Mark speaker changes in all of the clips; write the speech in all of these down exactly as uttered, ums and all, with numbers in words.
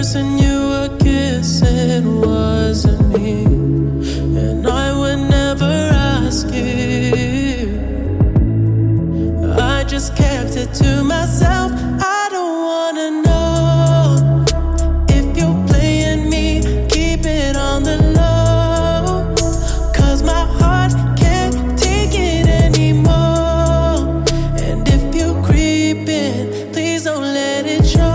Speaker 1: person you were kissing wasn't me, and I would never ask you. I just kept it to myself. I don't wanna know if you're playing me. Keep it on the low, 'cause my heart can't take it anymore. And if you creeping, please don't let it show.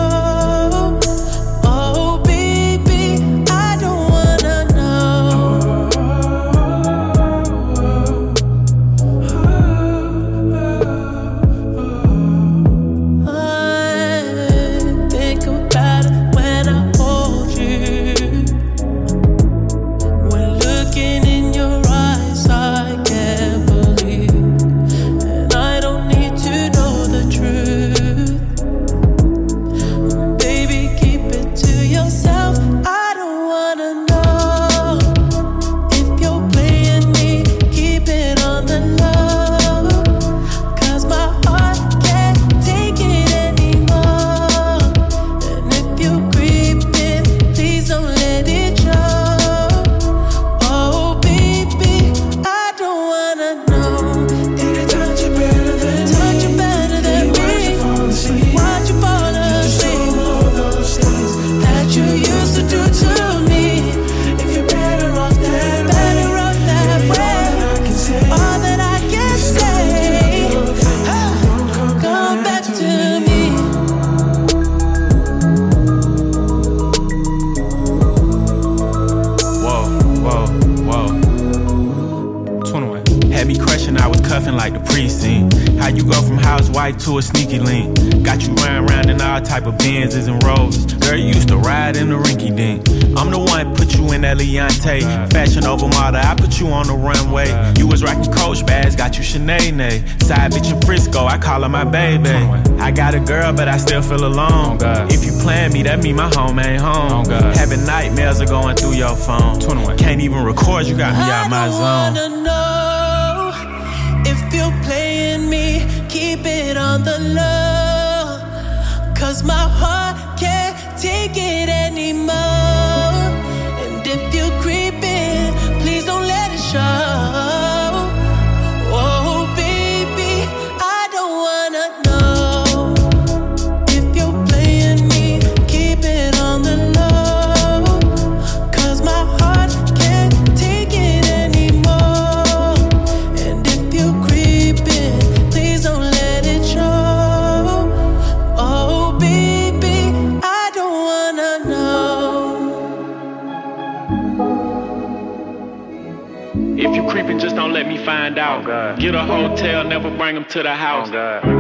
Speaker 2: Like the precinct. How you go from housewife to a sneaky link? Got you riding around in all type of Benzes and Rolls. Girl, you used to ride in the rinky dink. I'm the one put you in that Leontay. Fashion over model, I put you on the runway. You was rocking Coach bags, got you Sinead. Side bitch in Frisco, I call her my baby. I got a girl, but I still feel alone. If you plan me, that mean my home ain't home. Having nightmares are going through your phone. Can't even record, you got me out my zone.
Speaker 1: If you're playing me, keep it on the low, 'cause my heart can't take it anymore. And if you're creeping, please don't let it show. Oh baby, I don't wanna know. If you're playing me, keep it on the low, 'cause my heart can't take it anymore. And if you're creeping, please don't let it show. Oh baby, I don't wanna know.
Speaker 2: If you creeping, just don't let me find out.
Speaker 3: Oh,
Speaker 2: Get a hotel, never bring them to the house.
Speaker 3: Oh, God.